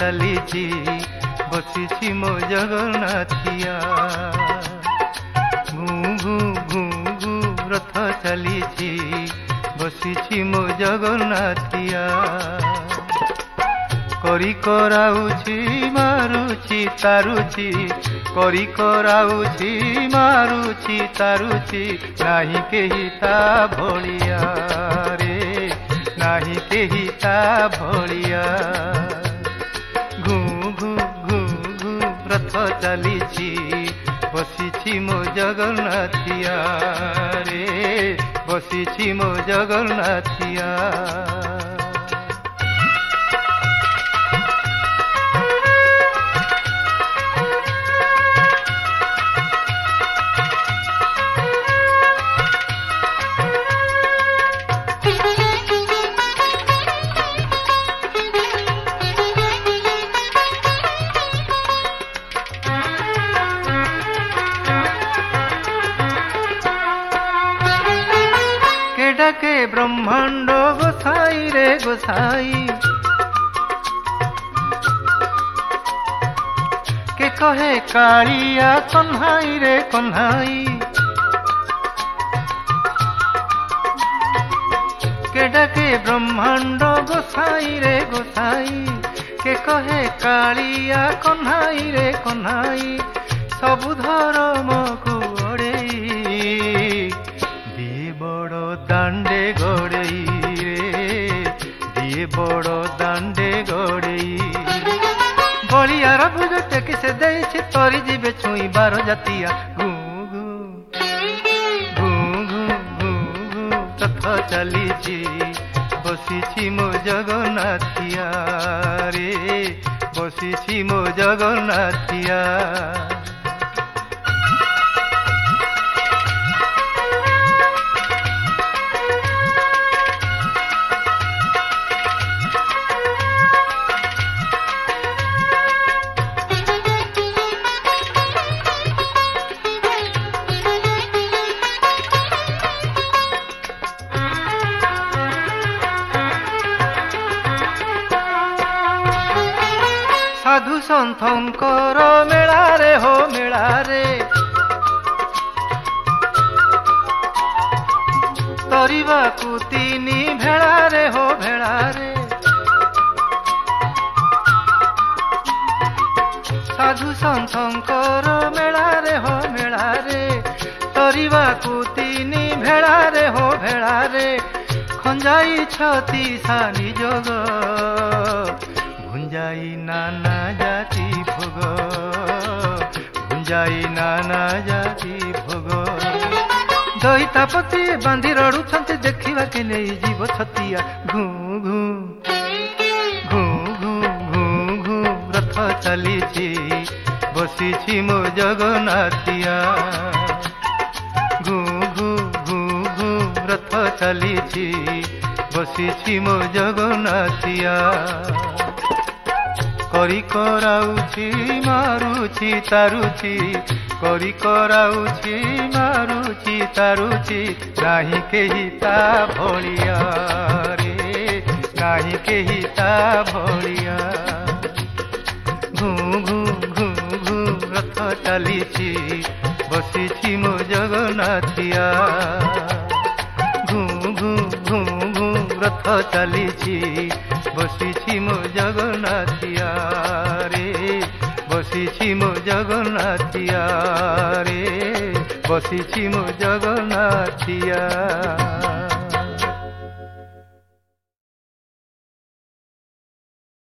चलीची बसीची मो जगन्नाथिया घू घू घू घू रथ चलीची बसीची मो जगन्नाथिया करी कराउछि मारुछि तारुछि करी कराउछि मारुछि तारुछि नाही केही ता भलिया रे नाही केही ता भलिया घू घू घू घू रथ चलीछि बसीछि मो जगन्नाथिया रे बसीछि मो जगन्नाथिया के ब्रह्मांड गोसाई रे गोसाई के कहे कालिया कन्हाई रे कन्हाई के डके ब्रह्मांड गोसाई रे गोसाई के कहे कालिया कन्हाई रे कन्हाई सबु धर्म को दांडे गड़ई रे दिए बड़ दांडे गड़ई बलियार भुज टेक से देछि तरी जीवे छुई बार जातिया घू घू घू घू घू घू रथ चलीछि बसीछि मो जगन्नाथिया रे बसीछि मो जगन्नाथिया साधु सन्थंकर मेला रे हो मेला रे तरिबा कुतिनी भेड़ा रे हो भेड़ा रे साधु सन्थंकर मेला रे हो मेला रे तरिबा कुतिनी भेड़ा रे हो भेड़ा रे खंजाई छती सानी जोग भुंजाई नाना जाति भोग भुंजाई नाना जाति भोग दईतापति बांधी रड़ुछंती देखिबा के नै जीव छतिया घू घू घू घू घू घू रथ चलीछि बसीछि मो जगन्नाथिया घू घू घू घू रथ चलीछि बसीछि मो जगन्नाथिया करी कराउछि मारुछि तारुछि करी कराउछि मारुछि तारुछि नाही केही ता भलिया रे नाही केही ता भलिया घू घू घू घू रथ चलीछि बसीछि मो जगन्नाथिया घू घू घू घू रथ चलीछि बसीछि मो जगन्नाथिया रे बसीछि मो जगन्नाथिया रे बसीछि मो जगन्नाथिया।